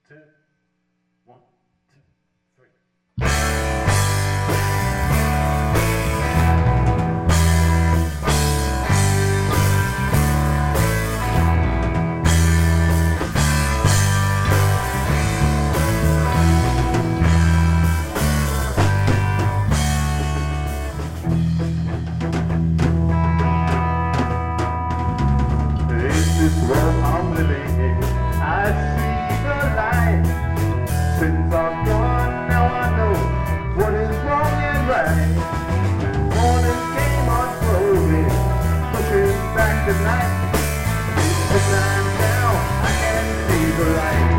two, one, two, three. This world I'm living in, I see the light. Sins are gone, now I know what is wrong and right. Morning came on slowly, pushing back the night. It's the time now, I can see the light.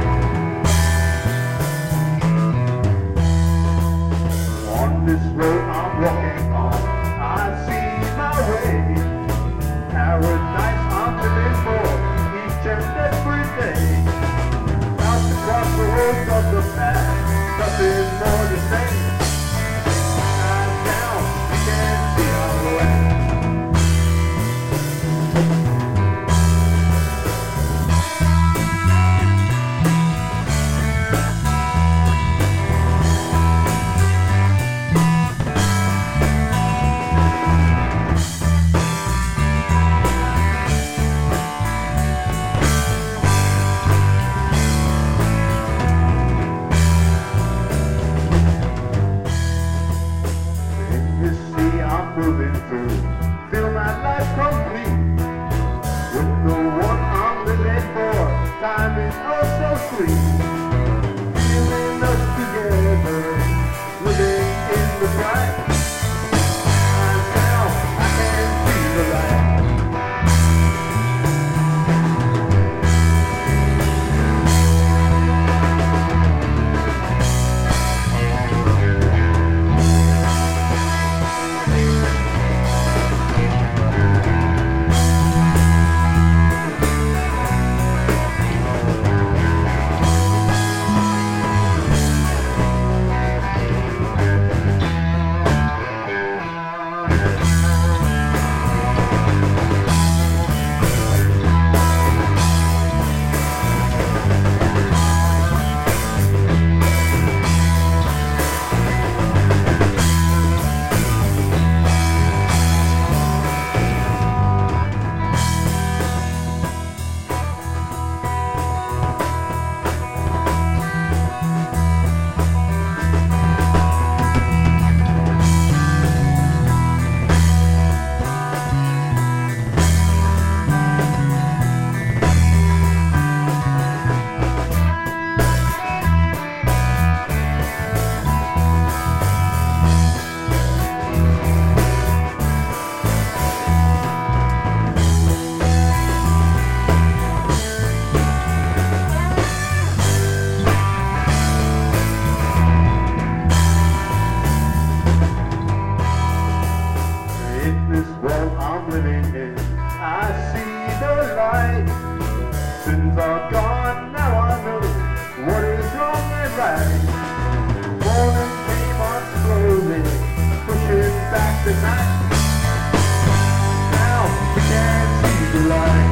On this road I'm walking on, I see my way. Paradise I'm living for each and every day. Out to cross the roads of the past, nothing more to say. Time down, we can see our way. Moving through, feel my life complete. With the one I'm living for, time is oh so sweet. Feeling us together, living in the bright. And now I can see the light. I'm living in, I see the light. Sins are gone, now I know what is wrong and right. Morning came on slowly, pushing back the night. Now we can see the light.